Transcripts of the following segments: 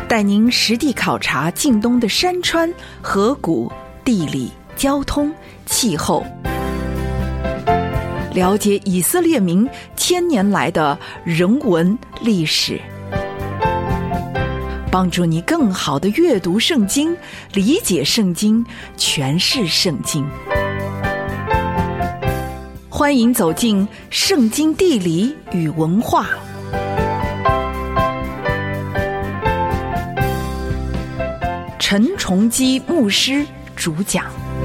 带您实地考察近东的山川、河谷、地理、交通、气候，了解以色列民千年来的人文历史，帮助你更好地阅读圣经，理解圣经，诠释圣经。欢迎走进圣经地理与文化。陈崇基牧师主讲。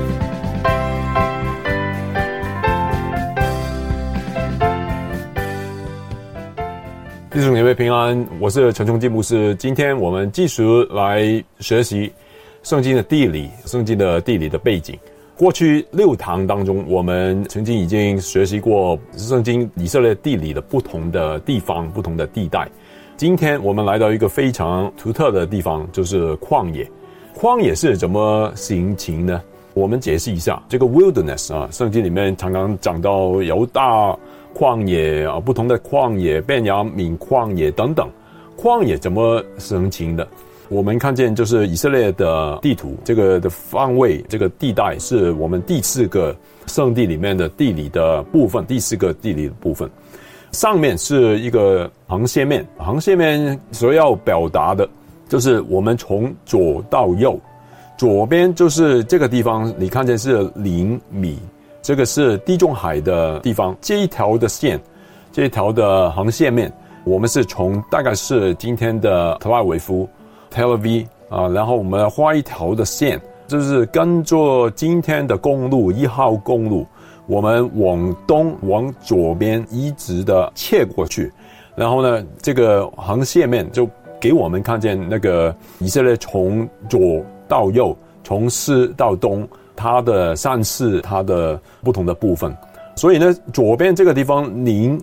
弟兄姐妹平安，我是陈崇基牧师。今天我们继续来学习圣经的地理，圣经的地理的背景。过去6堂当中，我们曾经已经学习过圣经以色列地理的不同的地方、不同的地带。今天我们来到一个非常独特的地方，就是旷野。旷野是怎么形成呢？我们解释一下这个 wilderness 啊，圣经里面常常讲到犹大旷野啊，不同的旷野，便雅悯旷野等等。旷野怎么形成的？我们看见就是以色列的地图，这个的方位，这个地带是我们第4个圣地里面的地理的部分，第4个地理的部分。上面是一个横线面，横线面所要表达的就是我们从左到右，左边就是这个地方，你看见是0米，这个是地中海的地方，这一条的线，这一条的横线面，我们是从大概是今天的特拉维夫 Tel Aviv 啊，然后我们画一条的线，就是跟着今天的公路1号公路，我们往东往左边一直的切过去，然后呢，这个横线面就给我们看见那个以色列从左到右，从西到东，它的山势，它的不同的部分。所以呢，左边这个地方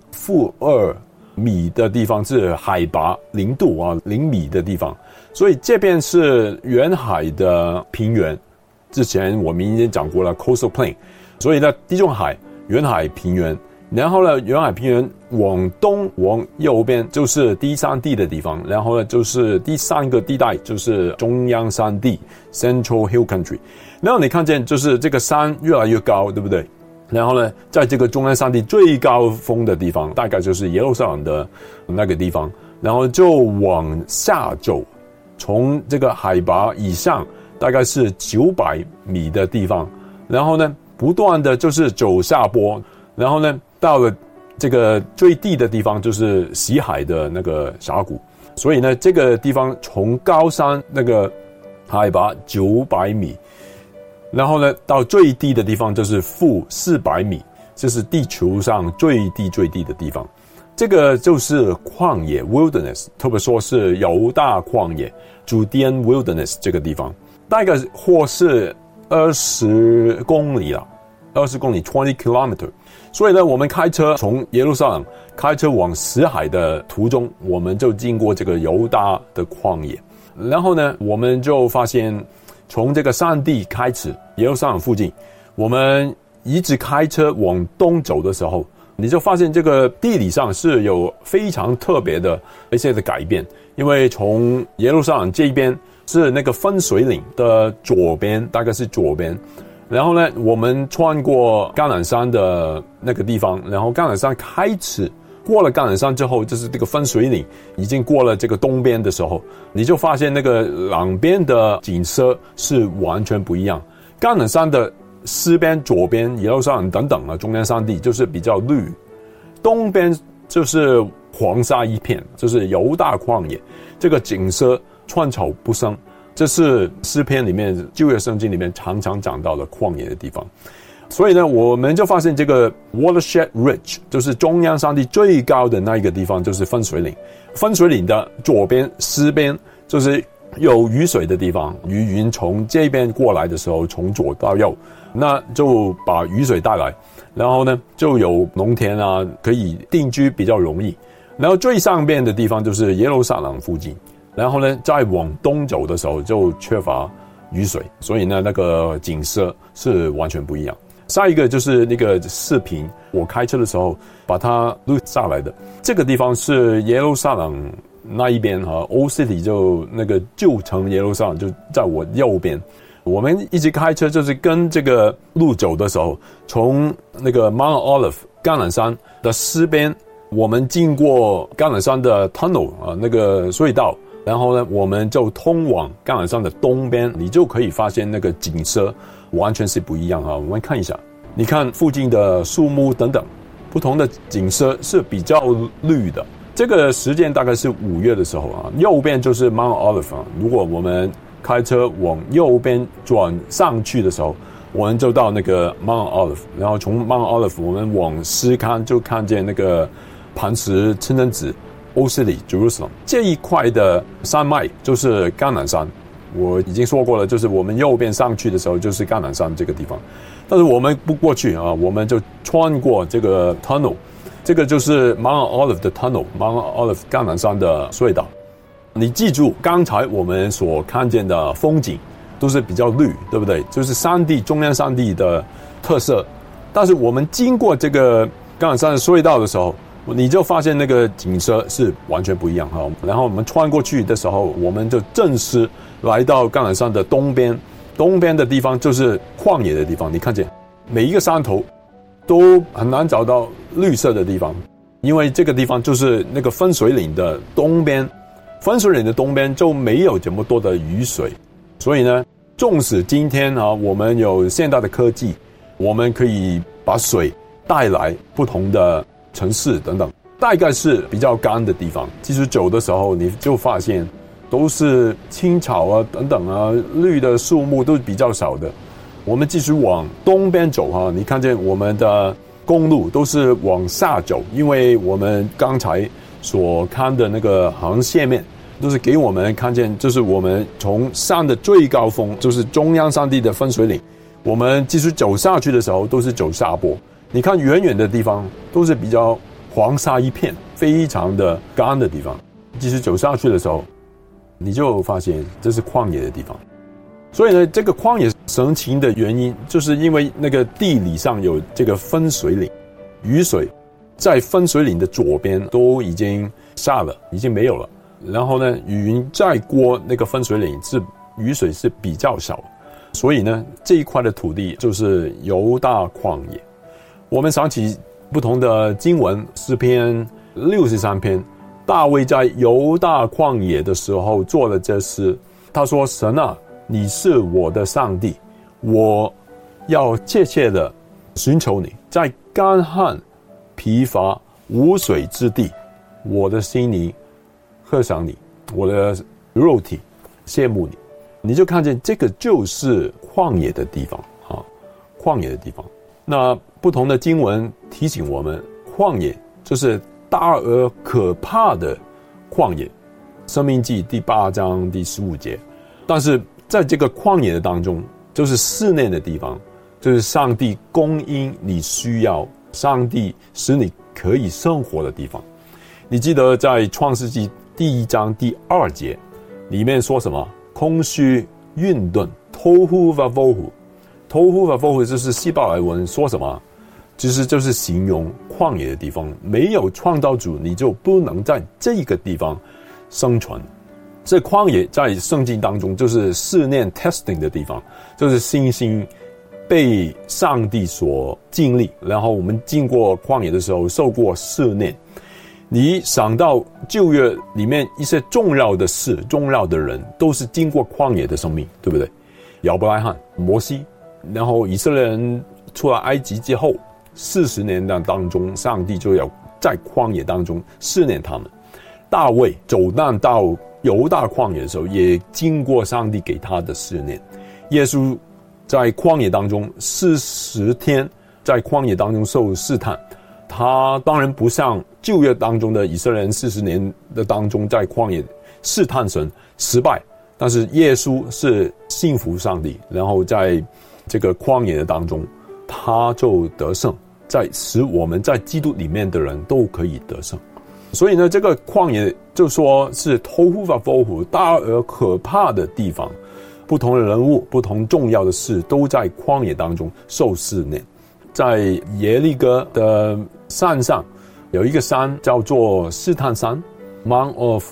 0-2米的地方是海拔0度啊，0米的地方。所以这边是远海的平原，之前我们已经讲过了 coastal plain。所以呢，地中海远海平原，然后呢，远海平原往东往右边就是第3地的地方，然后呢就是第3个地带就是中央山地 Central Hill Country。然后你看见就是这个山越来越高，对不对？然后呢，在这个中央山地最高峰的地方，大概就是耶路撒冷的那个地方，然后就往下走，从这个海拔以上大概是900米的地方，然后呢不断的就是走下坡，然后呢到了这个最低的地方就是死海的那个峡谷。所以呢，这个地方从高山那个海拔900米，然后呢到最低的地方就是-400米，这是地球上最低的地方。这个就是旷野 wilderness， 特别说是犹大旷野 Judean wilderness 这个地方，大概或是20公里了，20公里 20 kilometer。 所以呢，我们开车从耶路撒冷开车往死海的途中，我们就经过这个犹大的旷野，然后呢我们就发现从这个山地开始，耶路撒冷附近，我们一直开车往东走的时候，你就发现这个地理上是有非常特别的一些的改变。因为从耶路撒冷这边是那个分水岭的左边，大概是左边，然后呢我们穿过橄榄山的那个地方，然后橄榄山开始过了橄榄山之后，就是这个分水岭已经过了这个东边的时候，你就发现那个两边的景色是完全不一样。橄榄山的西边、左边耶路撒冷等等啊，中间山地就是比较绿，东边就是黄沙一片，就是犹大旷野，这个景色寸草不生，这是诗篇里面旧约圣经里面常常讲到的旷野的地方。所以呢，我们就发现这个 Watershed Ridge 就是中央山地最高的那一个地方，就是分水岭。分水岭的左边、西边就是有雨水的地方，雨云从这边过来的时候，从左到右，那就把雨水带来，然后呢就有农田啊，可以定居比较容易。然后最上边的地方就是耶路撒冷附近，然后呢再往东走的时候就缺乏雨水，所以呢那个景色是完全不一样。下一个就是那个视频，我开车的时候把它录下来的。这个地方是耶路撒冷那一边Old City 就那个旧城耶路撒冷就在我右边。我们一直开车就是跟这个路走的时候，从那个 Mount Olive 橄榄山的西边，我们经过橄榄山的 tunnel 那个隧道，然后呢我们就通往橄榄山的东边，你就可以发现那个景色完全是不一样我们看一下，你看附近的树木等等，不同的景色是比较绿的。这个时间大概是5月的时候右边就是 Mount Olive 如果我们开车往右边转上去的时候，我们就到那个 Mount Olive， 然后从 Mount Olive 我们往西看就看见那个磐石清真寺 Old City Jerusalem。 这一块的山脉就是橄榄山，我已经说过了，就是我们右边上去的时候就是橄榄山这个地方，但是我们不过去我们就穿过这个 tunnel， 这个就是 Mount Olive 的 tunnel， Mount Olive 橄榄山的隧道。你记住刚才我们所看见的风景都是比较绿，对不对？就是山地，中央山地的特色。但是我们经过这个橄榄山的隧道的时候，你就发现那个景色是完全不一样然后我们穿过去的时候，我们就正式来到橄榄山的东边，东边的地方就是旷野的地方。你看见每一个山头都很难找到绿色的地方，因为这个地方就是那个分水岭的东边，分水岭的东边就没有这么多的雨水，所以呢，纵使今天我们有现代的科技，我们可以把水带来不同的城市等等，大概是比较干的地方。其实走的时候你就发现都是青草等等绿的树木都是比较少的。我们继续往东边走你看见我们的公路都是往下走，因为我们刚才所看的那个航线面都是给我们看见，就是我们从山的最高峰，就是中央山地的分水岭，我们继续走下去的时候都是走下坡。你看远远的地方都是比较黄沙一片，非常的干的地方。继续走下去的时候，你就发现这是旷野的地方。所以呢，这个旷野神奇的原因，就是因为那个地理上有这个分水岭，雨水在分水岭的左边都已经下了，已经没有了。然后呢，雨云再过那个分水岭雨水是比较少，所以呢，这一块的土地就是犹大旷野。我们想起不同的经文，诗篇63篇，大卫在犹大旷野的时候做了这诗，他说：神啊，你是我的上帝，我要切切的寻求你，在干旱疲乏无水之地，我的心里贺赏你，我的肉体羡慕你。你就看见这个就是旷野的地方旷野的地方。那不同的经文提醒我们，旷野就是大而可怕的旷野，申命记第8章第15节。但是在这个旷野的当中，就是试炼的地方，就是上帝供应你需要，上帝使你可以生活的地方。你记得在创世纪第1章第2节里面说什么？空虚混沌 tohu vavohu， tohu vavohu 就是希伯来文说什么？其实就是形容旷野的地方，没有创造主，你就不能在这个地方生存。这旷野在圣经当中就是试炼 testing 的地方，就是信心被上帝所经历，然后我们经过旷野的时候受过试炼。你想到旧约里面一些重要的事，重要的人都是经过旷野的生命，对不对？亚伯拉罕、摩西，然后以色列人出了埃及之后40年的当中，上帝就要在旷野当中试炼他们。大卫走难到犹大旷野的时候，也经过上帝给他的试炼。耶稣在旷野当中40天在旷野当中受试探，他当然不像旧约当中的以色列人40年的当中在旷野试探神失败，但是耶稣是信服上帝，然后在这个旷野的当中他就得胜，在使我们在基督里面的人都可以得胜。所以呢，这个旷野就说是 tohu vavohu， 大而可怕的地方，不同的人物，不同重要的事都在旷野当中受试炼。在耶利哥的山上有一个山叫做试探山 Mount of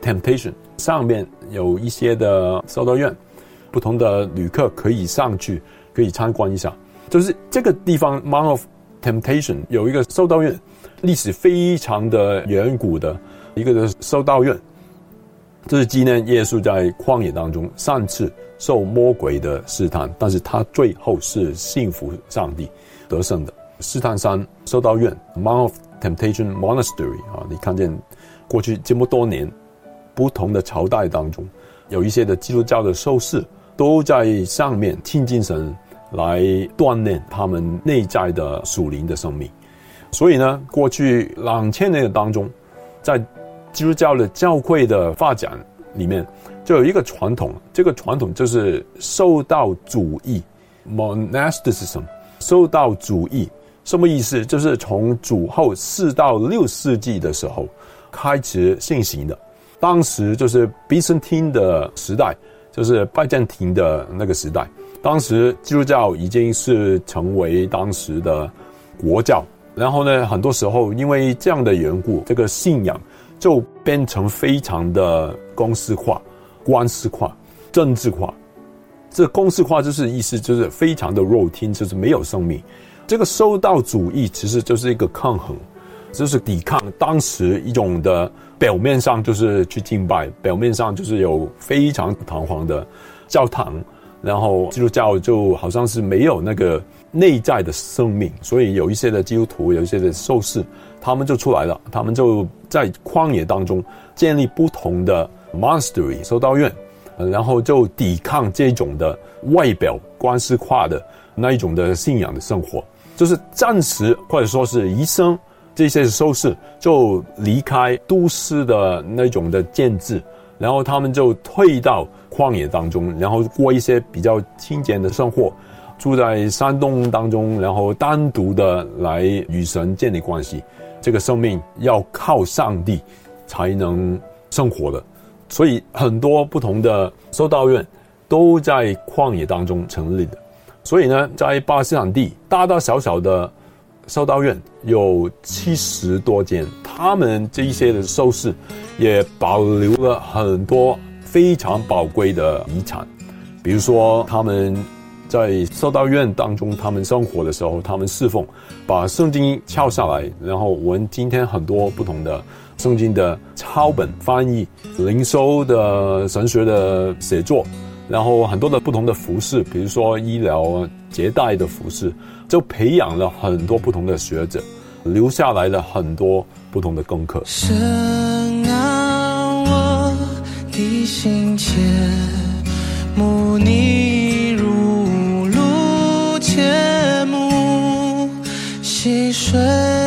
Temptation， 上面有一些的修道院，不同的旅客可以上去，可以参观一下。就是这个地方 Mount of Temptation 有一个修道院，历史非常的远古的一个修道院，这是纪念耶稣在旷野当中3次受魔鬼的试探，但是他最后是信服上帝得胜的。试探山修道院 Mount of Temptation Monastery 你看见过去这么多年不同的朝代当中，有一些的基督教的修士都在上面亲近神，来锻炼他们内在的属灵的生命。所以呢，过去2000年当中，在基督教的教会的发展里面，就有一个传统，这个传统就是修道主义 （monasticism）。修道主义什么意思？就是从主后4到6世纪的时候开始盛行的。当时就是 Byzantine 的时代，就是拜占庭的那个时代。当时基督教已经是成为当时的国教，然后呢，很多时候因为这样的缘故，这个信仰就变成非常的公式化、官式化、政治化。这公式化就是意思就是非常的 routine， 就是没有生命。这个修道主义其实就是一个抗衡，就是抵抗当时一种的表面上就是去敬拜，表面上就是有非常堂皇的教堂，然后基督教就好像是没有那个内在的生命，所以有一些的基督徒，有一些的修士，他们就出来了，他们就在旷野当中建立不同的 monastery 修道院，然后就抵抗这种的外表官式化的那一种的信仰的生活，就是暂时或者说是一生，这些修士就离开都市的那种的建制，然后他们就退到旷野当中，然后过一些比较清简的生活，住在山洞当中，然后单独的来与神建立关系。这个生命要靠上帝才能生活的，所以很多不同的修道院都在旷野当中成立的。所以呢，在巴勒斯坦地大大小小的修道院有70多间，他们这一些的修士也保留了很多非常宝贵的遗产，比如说他们在修道院当中，他们生活的时候，他们侍奉，把圣经抄下来，然后我们今天很多不同的圣经的抄本翻译、灵修的神学的写作，然后很多的不同的服饰，比如说医疗接待的服饰，就培养了很多不同的学者，留下来了很多不同的功课。 深谙我的心切，慕你如露切慕溪水，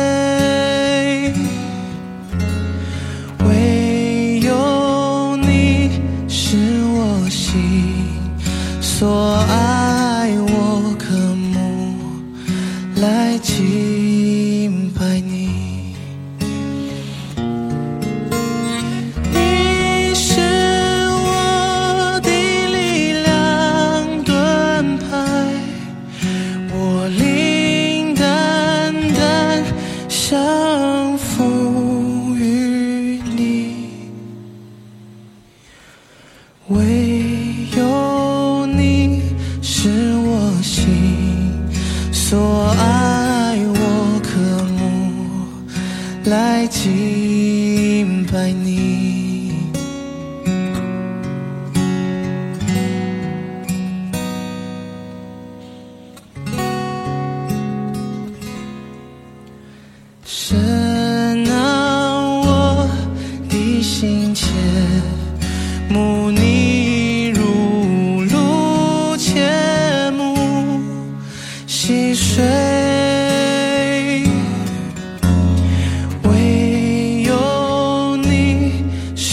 唯有你是我心所爱，我渴慕来敬拜你。你是我的力量盾牌，我灵单单降服于你，唯有你是我心所爱，我渴慕来敬拜你。深谙我的心切，慕你如露切慕溪水，唯有你是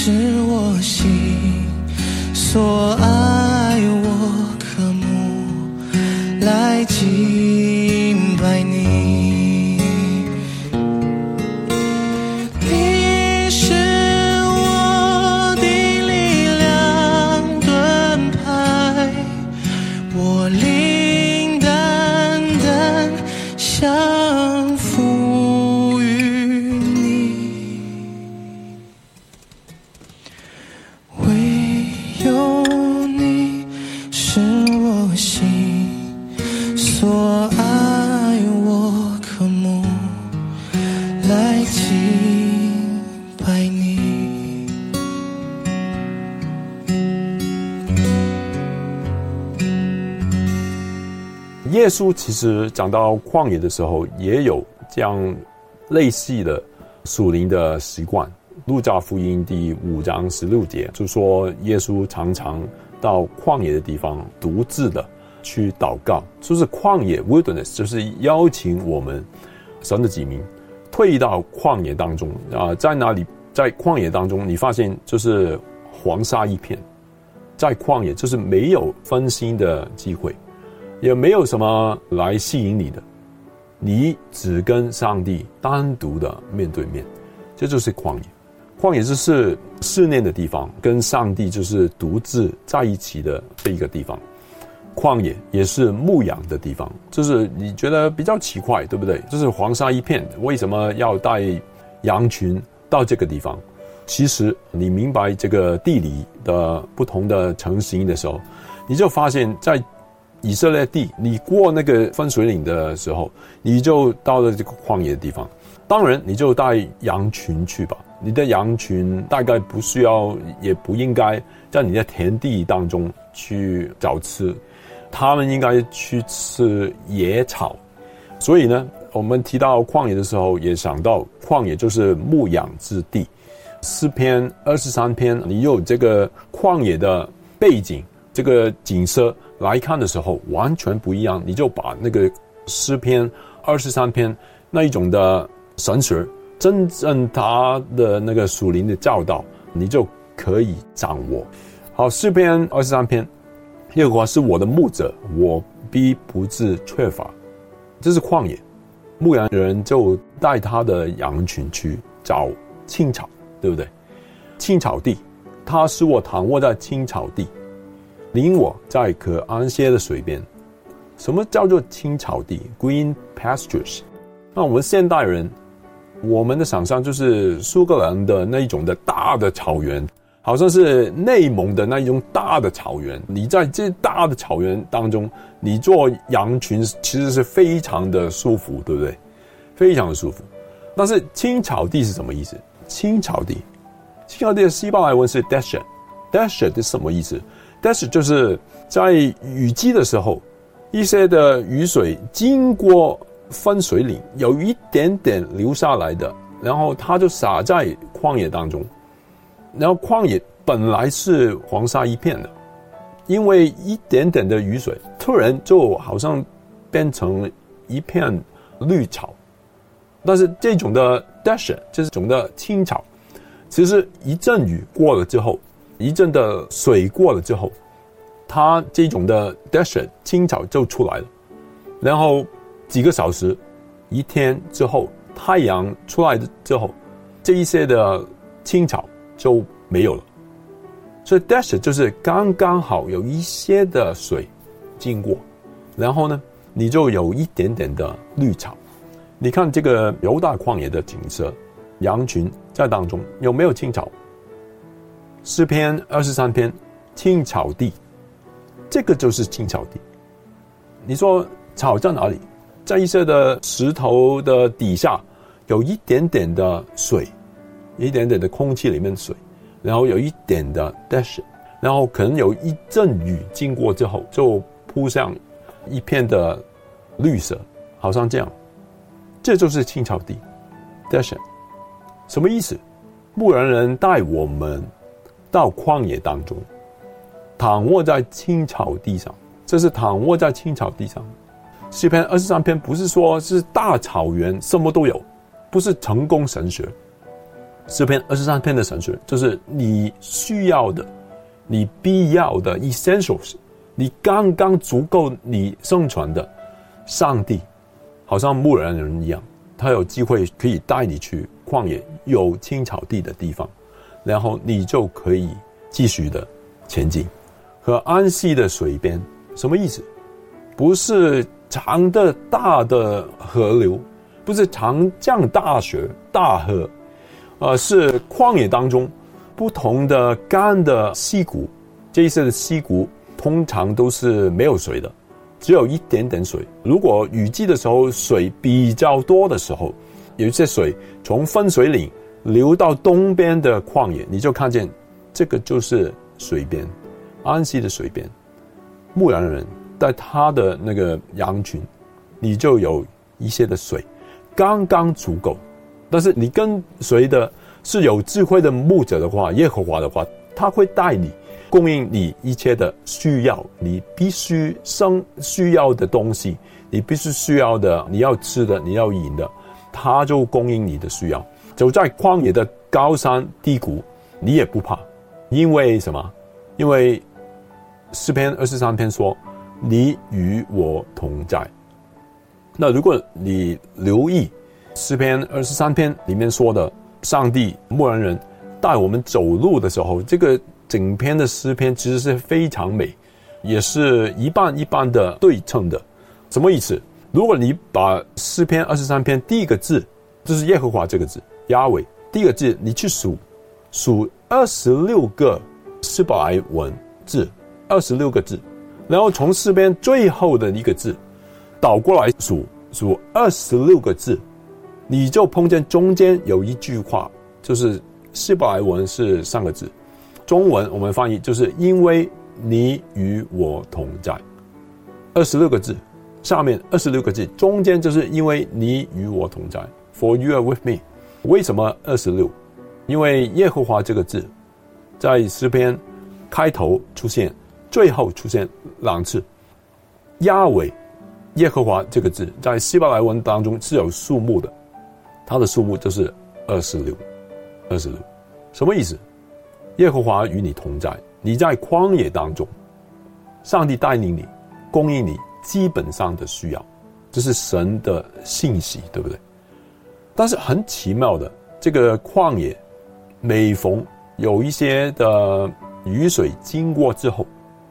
耶稣其实讲到旷野的时候，也有这样类似的属灵的习惯。路加福音第5章16节就说，耶稣常常到旷野的地方独自的去祷告，就是旷野 wilderness， 就是邀请我们神的子民退到旷野当中在哪里？在旷野当中，你发现就是黄沙一片，在旷野就是没有分心的机会，也没有什么来吸引你的，你只跟上帝单独的面对面，这就是旷野。旷野就是试炼的地方，跟上帝就是独自在一起的这一个地方。旷野也是牧养的地方，就是你觉得比较奇怪，对不对？就是黄沙一片，为什么要带羊群到这个地方？其实你明白这个地理的不同的情形的时候，你就发现在以色列地，你过那个分水岭的时候，你就到了这个旷野的地方。当然你就带羊群去吧，你的羊群大概不需要也不应该在你的田地当中去找吃，他们应该去吃野草。所以呢，我们提到旷野的时候，也想到旷野就是牧养之地。诗篇23篇，你有这个旷野的背景，这个景色来看的时候完全不一样，你就把那个诗篇23篇那一种的神学，真正他的那个属灵的教导，你就可以掌握。好，诗篇23篇，耶和华是我的牧者，我必不致缺乏。这是旷野，牧羊人就带他的羊群去找青草，对不对？青草地，他使我躺卧在青草地，领我在可安歇的水边。什么叫做青草地 ？Green pastures。那我们现代人，我们的想象就是苏格兰的那一种的大的草原，好像是内蒙的那一种大的草原。你在这大的草原当中，你做羊群其实是非常的舒服，对不对？非常的舒服。但是青草地是什么意思？青草地的希伯来文是 desert。desert 是什么意思？ desert 就是在雨季的时候，一些的雨水经过分水岭，有一点点流下来的，然后它就洒在旷野当中。然后旷野本来是黄沙一片的，因为一点点的雨水，突然就好像变成一片绿草。但是这种的 desert， 这种的青草，其实一阵雨过了之后，一阵的水过了之后，它这种的 desert 青草就出来了。然后几个小时，一天之后，太阳出来之后，这一些的青草就没有了。所以 desert 就是刚刚好有一些的水经过，然后呢，你就有一点点的绿草。你看这个犹大旷野的景色，羊群在当中，有没有青草？诗篇23篇，青草地，这个就是青草地。你说草在哪里？在一些的石头的底下，有一点点的水，一点点的空气里面的水，然后有一点的 desert， 然后可能有一阵雨经过之后，就铺上一片的绿色，好像这样。这就是青草地 desert。 什么意思？牧羊人带我们到旷野当中，躺卧在青草地上。这是躺卧在青草地上。诗篇23篇不是说是大草原什么都有，不是成功神学。诗篇23篇的神学就是你需要的，你必要的 essentials， 你刚刚足够你生存的。上帝好像牧羊人一样，他有机会可以带你去旷野有青草地的地方，然后你就可以继续的前进。和安息的水边，什么意思？不是长的大的河流，不是长江大水大河，是旷野当中不同的干的溪谷。这一些的溪谷通常都是没有水的，只有一点点水。如果雨季的时候水比较多的时候，有一些水从分水岭流到东边的旷野，你就看见这个就是水边，安息的水边。牧羊人在他的那个羊群，你就有一些的水，刚刚足够。但是你跟随的是有智慧的牧者的话，耶和华的话，他会带你，供应你一切的需要，你必须需要的东西，你必须需要的，你要吃的，你要饮的，他就供应你的需要。走在旷野的高山低谷，你也不怕，因为什么？因为诗篇23篇说，你与我同在。那如果你留意诗篇23篇里面说的，上帝牧羊人带我们走路的时候，这个整篇的诗篇其实是非常美，也是一半一半的对称的。什么意思？如果你把诗篇23篇第一个字，就是耶和华这个字，亚伟，第一个字你去数26个希伯来文字，26个字，然后从诗篇最后的一个字倒过来数26个字，你就碰见中间有一句话，就是希伯来文是3个字，中文我们翻译就是因为你与我同在。26个字，下面26个字，中间就是因为你与我同在 For you are with me。 为什么26？因为耶和华这个字在诗篇开头出现，最后出现2次。亚伟，耶和华这个字在希伯来文当中是有数目的，它的数目就是26。什么意思？耶和华与你同在，你在旷野当中，上帝带领你，供应你基本上的需要，这是神的信息，对不对？但是很奇妙的，这个旷野每逢有一些的雨水经过之后，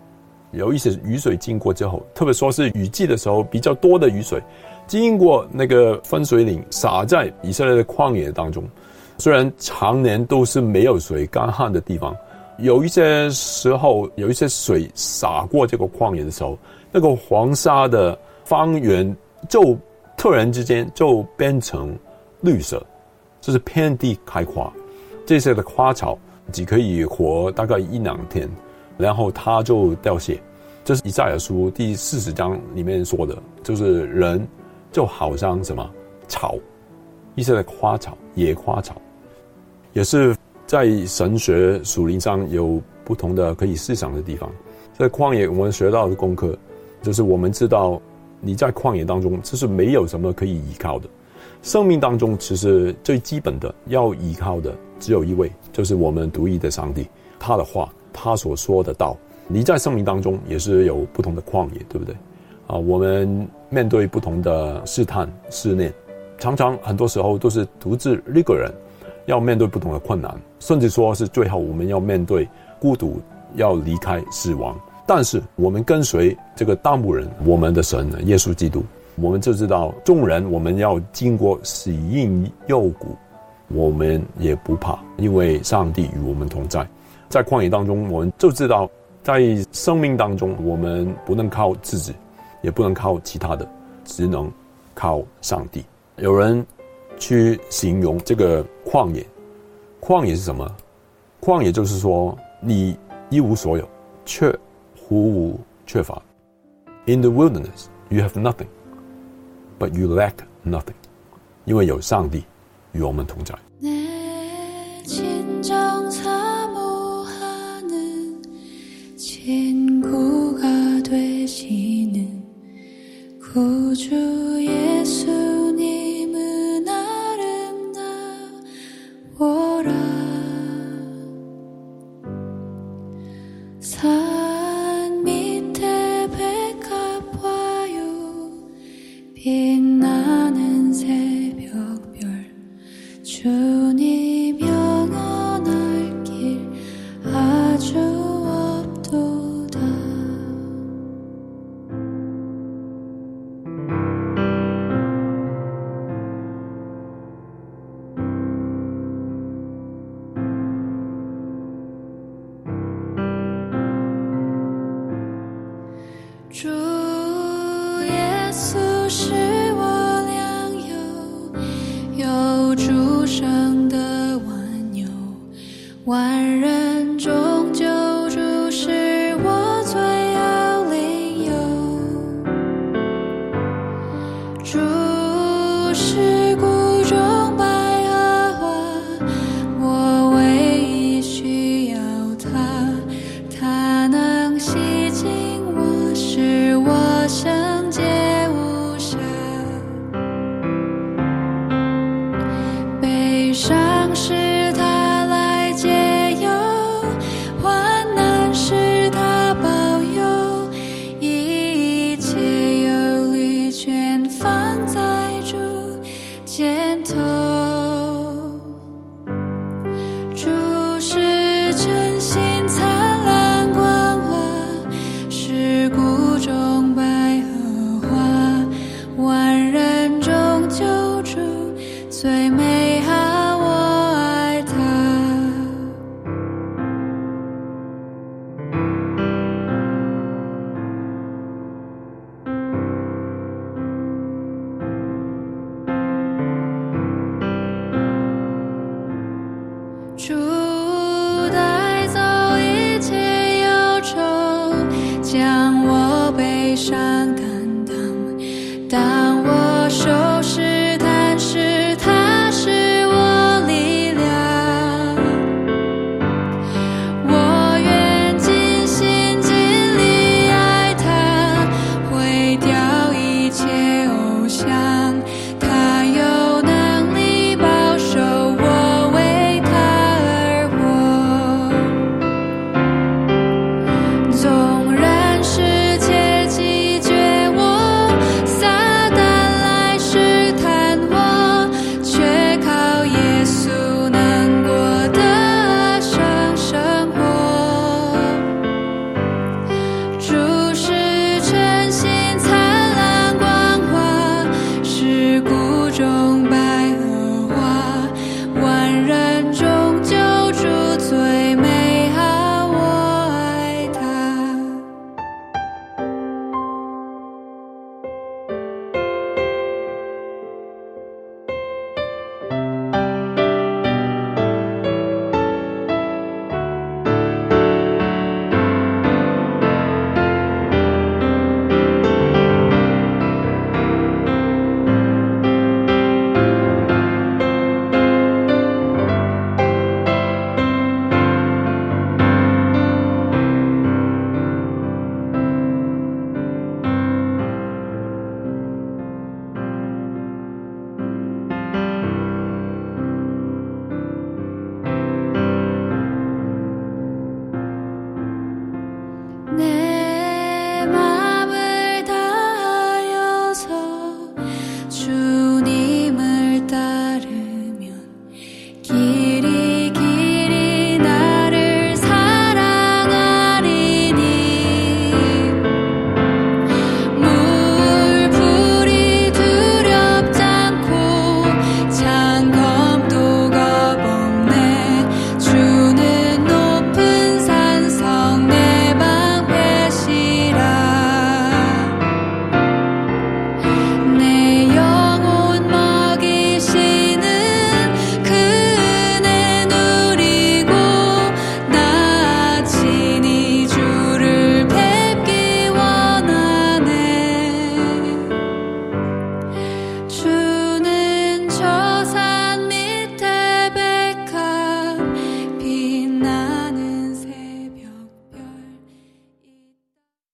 特别说是雨季的时候，比较多的雨水经过那个分水岭，洒在以色列的旷野当中。虽然常年都是没有水、干旱的地方，有一些时候有一些水洒过这个旷野的时候，那个黄沙的方圆就突然之间就变成绿色，就是遍地开花。这些的花草只可以活大概1-2天，然后它就凋谢。这是以赛亚书第40章里面说的，就是人就好像什么草，一些的花草，野花草，也是在神学属灵上有不同的可以思想的地方。在旷野我们学到的功课，就是我们知道你在旷野当中这是没有什么可以依靠的，生命当中其实最基本的要依靠的只有一位，就是我们独一的上帝，他的话，他所说的道。你在生命当中也是有不同的旷野，对不对？我们面对不同的试探试炼，常常很多时候都是独自一个人要面对不同的困难，甚至说是最后我们要面对孤独，要离开死亡。但是我们跟随这个大牧人，我们的神耶稣基督，我们就知道众人我们要经过死荫幽谷，我们也不怕，因为上帝与我们同在。在旷野当中，我们就知道在生命当中我们不能靠自己，也不能靠其他的，只能靠上帝。有人去形容这个旷野，旷野是什么？旷野就是说你一无所有，却互无缺乏。 In the wilderness you have nothing, but you lack nothing. 因为有上帝与我们同在。 친구가 되시는 구주 예수님은 아름다워라. 산 밑에 백합화요 빛나는 새벽별 주님 영원할 길 아주主耶稣是我良友，有主生的万有，万人中救主是我最要领友。 晨星灿烂光华，是谷中百合花，万人中救主最美好，我爱他。主